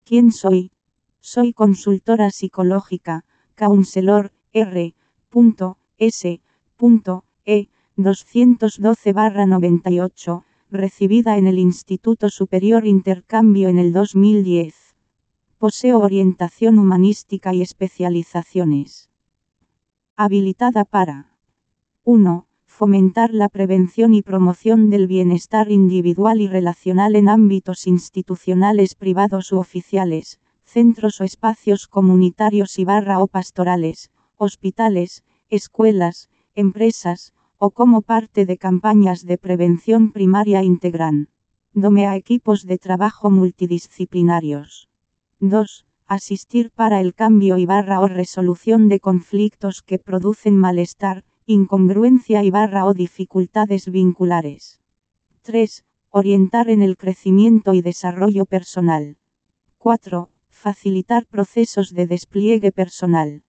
¿Quién soy? Soy consultora psicológica, Counselor, R.S.E. 212/98, recibida en el Instituto Superior Intercambio en el 2010. Poseo orientación humanística y especializaciones. Habilitada para 1. Fomentar la prevención y promoción del bienestar individual y relacional en ámbitos institucionales privados u oficiales, centros o espacios comunitarios o pastorales, hospitales, escuelas, empresas, o como parte de campañas de prevención primaria integran. Dome a equipos de trabajo multidisciplinarios. 2. Asistir para el cambio o resolución de conflictos que producen malestar, incongruencia o dificultades vinculares. 3. Orientar en el crecimiento y desarrollo personal. 4. Facilitar procesos de despliegue personal.